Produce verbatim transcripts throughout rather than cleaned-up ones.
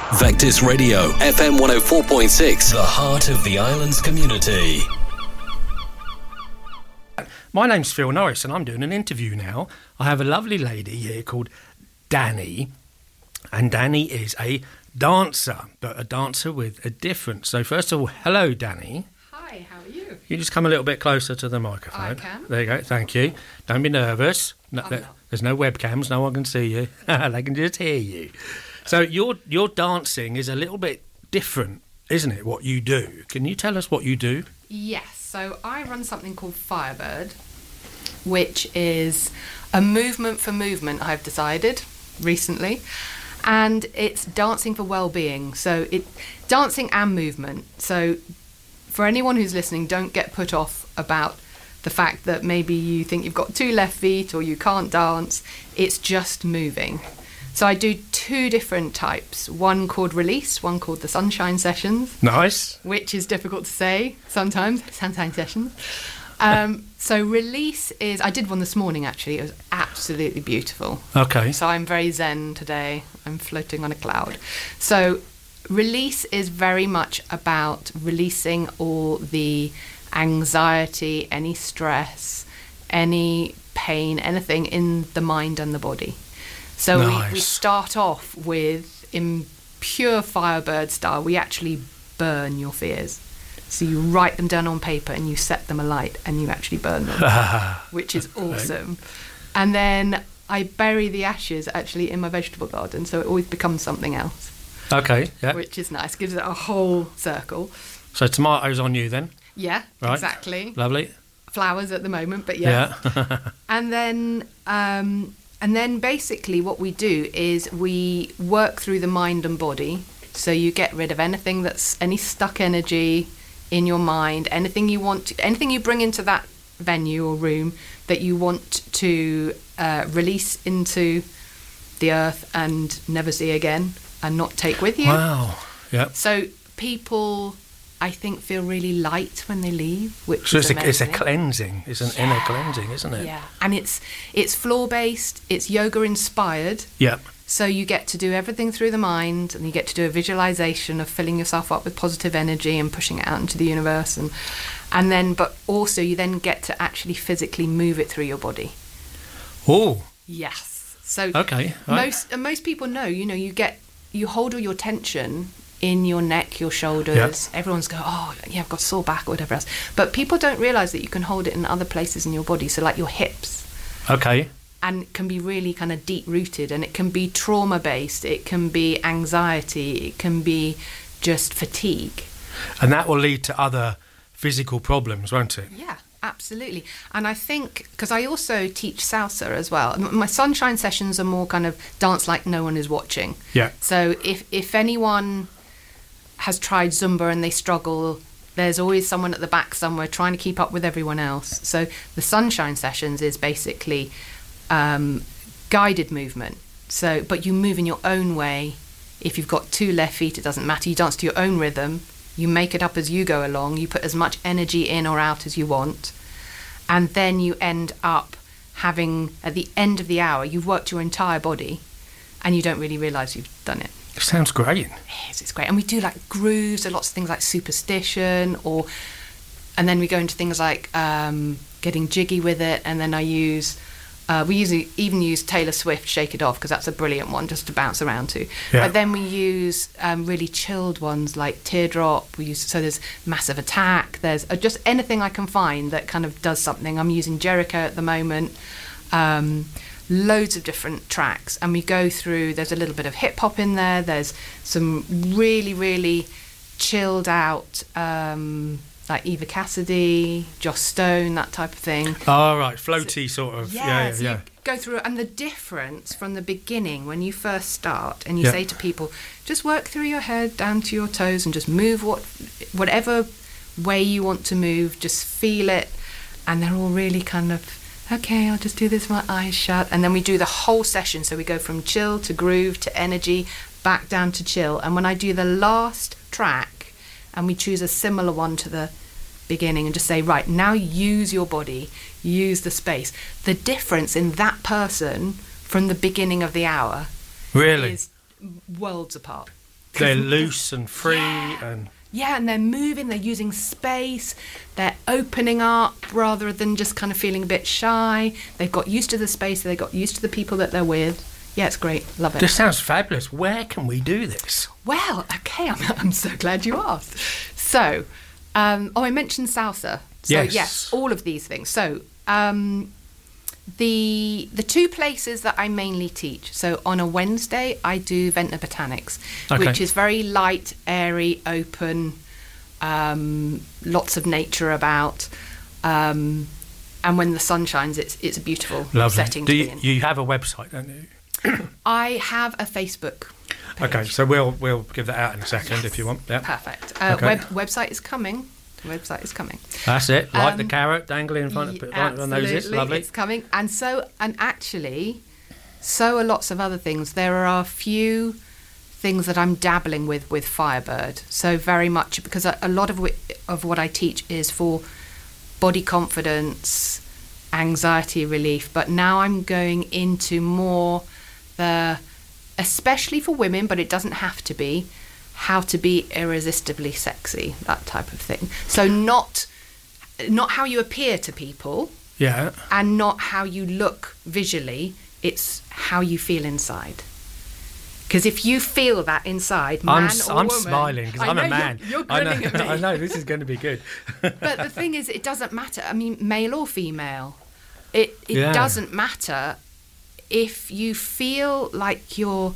Vectis Radio, F M one oh four point six, the heart of the islands community. My name's Phil Norris and I'm doing an interview now. I have a lovely lady here called Danny, and Danny is a dancer, but a dancer with a difference. So first of all, hello Danny. Hi, how are you? You just come a little bit closer to the microphone. I can. There you go, thank you. Don't be nervous. No, I'm there- not. There's no webcams, no one can see you. They can just hear you. So your your dancing is a little bit different, isn't it, what you do? Can you tell us what you do? Yes, so I run something called Firebird, which is a movement for movement, I've decided recently. And it's dancing for well-being. So it dancing and movement. So for anyone who's listening, don't get put off about the fact that maybe you think you've got two left feet or you can't dance. It's just moving. So I do two different types, one called Release, one called the Sunshine Sessions. Nice. Which is difficult to say sometimes, Sunshine Sessions. Um, so Release is, I did one this morning actually, it was absolutely beautiful. Okay. So I'm very zen today, I'm floating on a cloud. So Release is very much about releasing all the anxiety, any stress, any pain, anything in the mind and the body. So Nice. we, we start off with, in pure Firebird style, we actually burn your fears. So you write them down on paper and you set them alight and you actually burn them, which is awesome. And then I bury the ashes actually in my vegetable garden, so it always becomes something else, Okay, yeah. which is nice, gives it a whole circle. So tomatoes on you then? Yeah, Right. exactly. Lovely. Flowers at the moment, but yeah. Yeah. And then, um, and then basically what we do is we work through the mind and body. So you get rid of anything that's any stuck energy in your mind, anything you want, to, anything you bring into that venue or room that you want to uh, release into the earth and never see again and not take with you. Wow. Yeah. So people, I think, feel really light when they leave, which So is it's a, it's a amazing. cleansing. It's an inner cleansing, isn't it? Yeah, and it's it's floor based, it's yoga inspired. Yeah. So you get to do everything through the mind, and you get to do a visualization of filling yourself up with positive energy and pushing it out into the universe, and and then but also you then get to actually physically move it through your body. Oh. Yes. So Okay. Right. most and most people know, you know, you get you hold all your tension in your neck, your shoulders. Yep. Everyone's go, oh yeah, I've got sore back or whatever else. But people don't realise that you can hold it in other places in your body. So like your hips. Okay. And it can be really kind of deep rooted, and it can be trauma based, it can be anxiety, it can be just fatigue. And that will lead to other physical problems, won't it? Yeah, absolutely. And I think, because I also teach salsa as well, M- my sunshine sessions are more kind of dance like no one is watching. Yeah. So if, if anyone has tried Zumba and they struggle, there's always someone at the back somewhere trying to keep up with everyone else. So the sunshine sessions is basically um, guided movement. So, but you move in your own way. If you've got two left feet, it doesn't matter. You dance to your own rhythm. You make it up as you go along. You put as much energy in or out as you want. And then you end up having, at the end of the hour, you've worked your entire body and you don't really realise you've done it. It sounds great. Yes, it's great. And we do like grooves, there are lots of things like superstition, or, and then we go into things like um, getting jiggy with it. And then I use, uh, we usually even use Taylor Swift Shake It Off, because that's a brilliant one just to bounce around to. Yeah. But then we use um, really chilled ones like Teardrop. We use, so there's Massive Attack. There's uh, just anything I can find that kind of does something. I'm using Jericho at the moment. Um, loads of different tracks, and we go through, there's a little bit of hip hop in there, there's some really really chilled out um like Eva Cassidy, Joss Stone, that type of thing. Oh, right, floaty sort of. Yeah, Yeah, yeah, so yeah. you go through, and the difference from the beginning when you first start and you Yeah. say to people, just work through your head down to your toes and just move what whatever way you want to move, just feel it, and they're all really kind of, okay, I'll just do this with my eyes shut. And then we do the whole session. So we go from chill to groove to energy, back down to chill. And when I do the last track, and we choose a similar one to the beginning and just say, right, now use your body, use the space. The difference in that person from the beginning of the hour Really? is worlds apart. They're loose and free Yeah. and... Yeah, and they're moving, they're using space, they're opening up rather than just kind of feeling a bit shy. They've got used to the space, they've got used to the people that they're with. Yeah, it's great. Love it. This sounds fabulous. Where can we do this? Well, okay, I'm, I'm so glad you asked. So, um, oh, I mentioned salsa. So, Yes. yes, all of these things. So, um, the the two places that I mainly teach. So, on a Wednesday, I do Ventnor Botanics, Okay. which is very light, airy, open, um, lots of nature about. Um, and when the sun shines, it's it's a beautiful Lovely. setting Do to you, be in. you have a website, don't you? I have a Facebook page. Okay, so we'll we'll give that out in a second if you want. Yeah, Perfect. Uh, Okay. web, website is coming. Website is coming. that's it. Like the Um, carrot dangling in front of Ye- right on noses. absolutely, Lovely. It's coming. And so, and actually, so are lots of other things. There are a few things that I'm dabbling with with Firebird. So very much because a, a lot of wi- of what I teach is for body confidence, anxiety relief. But now I'm going into more the, especially for women, but it doesn't have to be, how to be irresistibly sexy, that type of thing. So not not how you appear to people Yeah. and not how you look visually, it's how you feel inside. Because if you feel that inside, man I'm or s- I'm woman, smiling because I I'm a know, man. You're, you're I know, grinning at me. I know this is going to be good. But the thing is, it doesn't matter. I mean, male or female, it it Yeah. doesn't matter if you feel like you're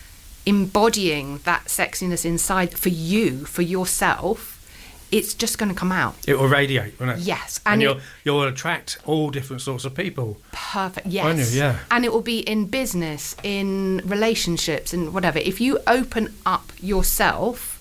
embodying that sexiness inside for you, for yourself. It's just going to come out. It will radiate, won't it? Yes, and, and you'll it- you'll attract all different sorts of people. Perfect. Yes. Won't you? Yeah. And it will be in business, in relationships, in whatever. If you open up yourself,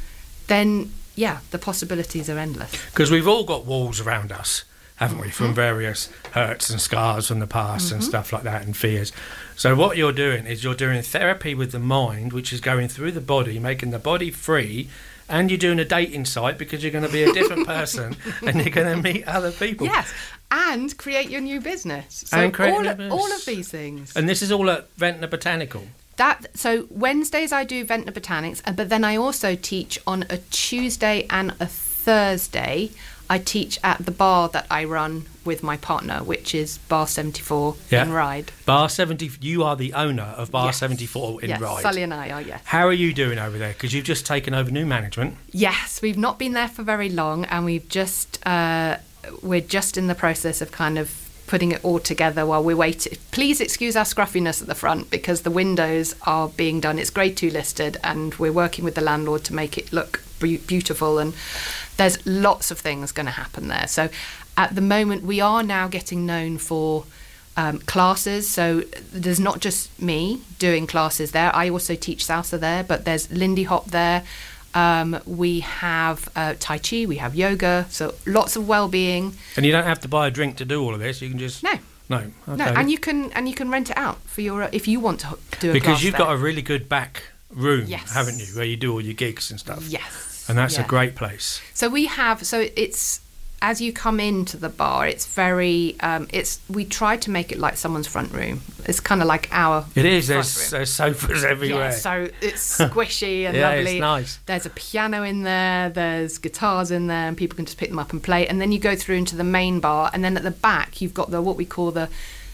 then yeah, the possibilities are endless. Because we've all got walls around us, haven't we, from various hurts and scars from the past and stuff like that, and fears. So what you're doing is you're doing therapy with the mind, which is going through the body, making the body free, and you're doing a dating site because you're going to be a different person and you're going to meet other people. Yes. And create your new business. So And create all, new of, business. all of these things. And this is all at Ventnor Botanical. That so Wednesdays I do Ventnor Botanics, uh, but then I also teach on a Tuesday and a Thursday. I teach at the bar that I run with my partner, which is Bar seventy-four Yeah. in Ryde. Bar seventy, you are the owner of Bar Yes. seventy-four in yes, Ryde. Sully and I are, yes. How are you doing over there? Because you've just taken over new management. Yes, we've not been there for very long, and we've just uh, we're just in the process of kind of putting it all together while we wait. Please excuse our scruffiness at the front because the windows are being done. It's grade two listed, and we're working with the landlord to make it look be- beautiful. And there's lots of things going to happen there. So at the moment, we are now getting known for um, classes. So there's not just me doing classes there. I also teach salsa there, but there's Lindy Hop there. Um, we have uh, Tai Chi, we have yoga, so lots of well-being. And you don't have to buy a drink to do all of this. You can just... No, No. Okay. no, and you can and you can rent it out for your if you want to do a because class you've there. got a really good back room, Yes. haven't you, where you do all your gigs and stuff. Yes, And that's yeah. a great place. So we have so it's as you come into the bar, it's very um, it's we try to make it like someone's front room. It's kind of like our It is. front There's, room. there's sofas everywhere. Yeah, so it's squishy and Yeah, it's lovely. nice. There's a piano in there, there's guitars in there, and people can just pick them up and play. And then you go through into the main bar, and then at the back you've got the what we call the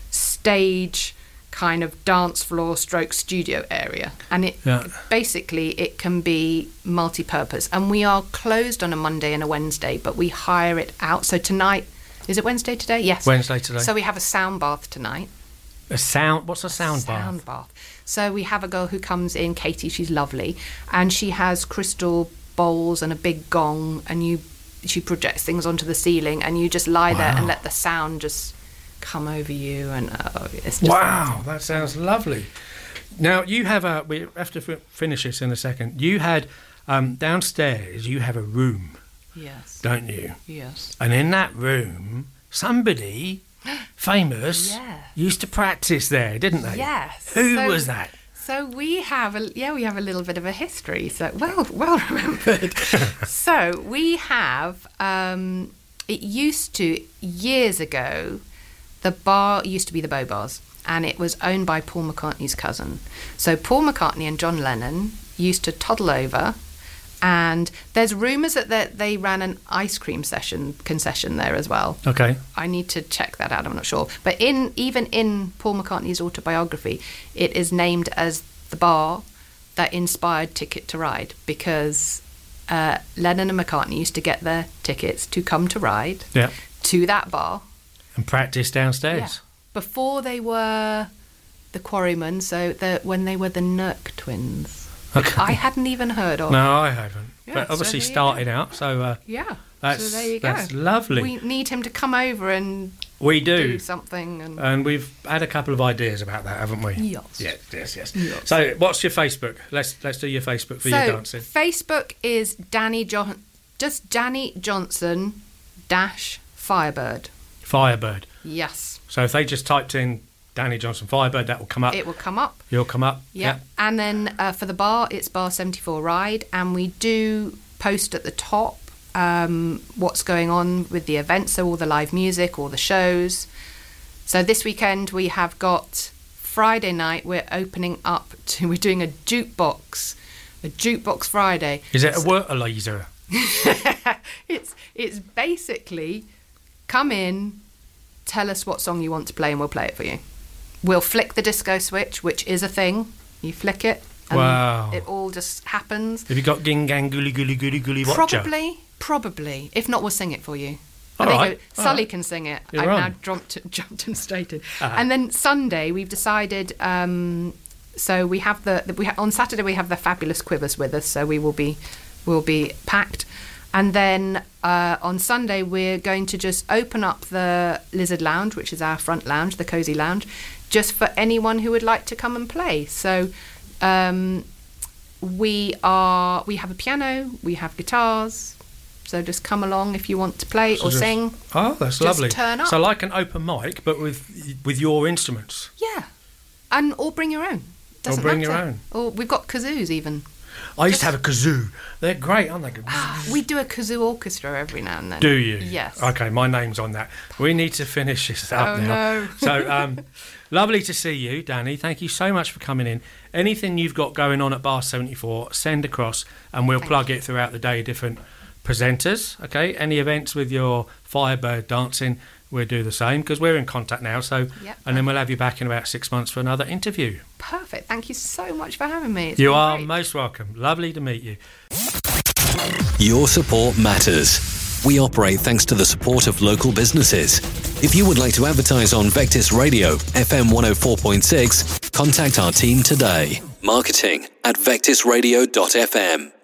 stage kind of dance floor stroke studio area. And it Yeah. basically it can be multi-purpose. And we are closed on a Monday and a Wednesday, but we hire it out. So tonight, is it Wednesday today? Yes. Wednesday today. So we have a sound bath tonight. a sound. What's a sound, Sound bath? bath. So we have a girl who comes in, Katie, she's lovely, and she has crystal bowls and a big gong, and you she projects things onto the ceiling, and you just lie there and Wow. let the sound just come over you, and uh, it's just Wow, that sounds lovely. Now you have a. We have to f- finish this in a second. You had um, downstairs. You have a room, yes, don't you? yes, And in that room, somebody famous Yeah. used to practice there, didn't they? yes. Who So- was that? So we have a yeah we have a little bit of a history. So well well remembered. So we have um, it used to years ago. The bar used to be the Beau Bars, and it was owned by Paul McCartney's cousin. So Paul McCartney and John Lennon used to toddle over. And there's rumours that they, they ran an ice cream session concession there as well. Okay. I need to check that out. I'm not sure. But in even in Paul McCartney's autobiography, it is named as the bar that inspired Ticket to Ride, because uh, Lennon and McCartney used to get their tickets to come to ride yeah. to that bar. And practice downstairs. Yeah. Before they were the Quarrymen, so the, when they were the Nurk twins. Okay. I hadn't even heard of. No, I haven't. Yeah, but obviously so started out, so uh, yeah. that's, so there you that's go. lovely. We need him to come over and we do. do something. And, and we've had a couple of ideas about that, haven't we? Yes. Yes, yes, yes. yes. So what's your Facebook? Let's let's do your Facebook for so, your dancing. Facebook is Danny John, just Danny Johnson dash Firebird. Firebird. Yes. So if they just typed in Danny Johnson Firebird, that will come up. It will come up. You'll come up. Yep. Yeah. And then uh, for the bar, it's Bar seventy-four Ride, and we do post at the top um, what's going on with the events, so all the live music, all the shows. So this weekend we have got Friday night. We're opening up to. We're doing a jukebox, a jukebox Friday. Is it a Wurtelaser? it's it's basically come in, tell us what song you want to play, and we'll play it for you. We'll flick the disco switch, which is a thing. You flick it, and wow. it all just happens. Have you got Ging Gang Goolly Goolly Goolly Goolly Watcher? Probably, probably. If not, we'll sing it for you. All there you right. go. Sully right. can sing it. You're I've on. now jumped, jumped and stated. Uh-huh. And then Sunday, we've decided. Um, so we have the, the we ha- on Saturday we have the Fabulous Quivers with us. So we will be, will be packed. And then uh, on Sunday, we're going to just open up the Lizard Lounge, which is our front lounge, the Cosy Lounge, just for anyone who would like to come and play. So um, we are we have a piano, we have guitars. So just come along if you want to play So or just- sing. Oh, that's Just lovely. turn up. So like an open mic, but with with your instruments. Yeah, and or bring your own. Doesn't bring your matter. own. Or we've got kazoos even. I used to have a kazoo. They're great, aren't they? We do a kazoo orchestra every now and then. Do you? Yes. Okay, my name's on that. We need to finish this up Oh, now. no. So, um, lovely to see you, Danny. Thank you so much for coming in. Anything you've got going on at Bar seventy-four, send across, and we'll Thank plug you. it throughout the day. Different presenters, okay? Any events with your Firebird dancing, we'll do the same because we're in contact now. So, Yep. and then we'll have you back in about six months for another interview. Perfect. Thank you so much for having me. It's You been are great. most welcome. Lovely to meet you. Your support matters. We operate thanks to the support of local businesses. If you would like to advertise on Vectis Radio, F M one oh four point six, contact our team today. Marketing at vectis radio dot f m.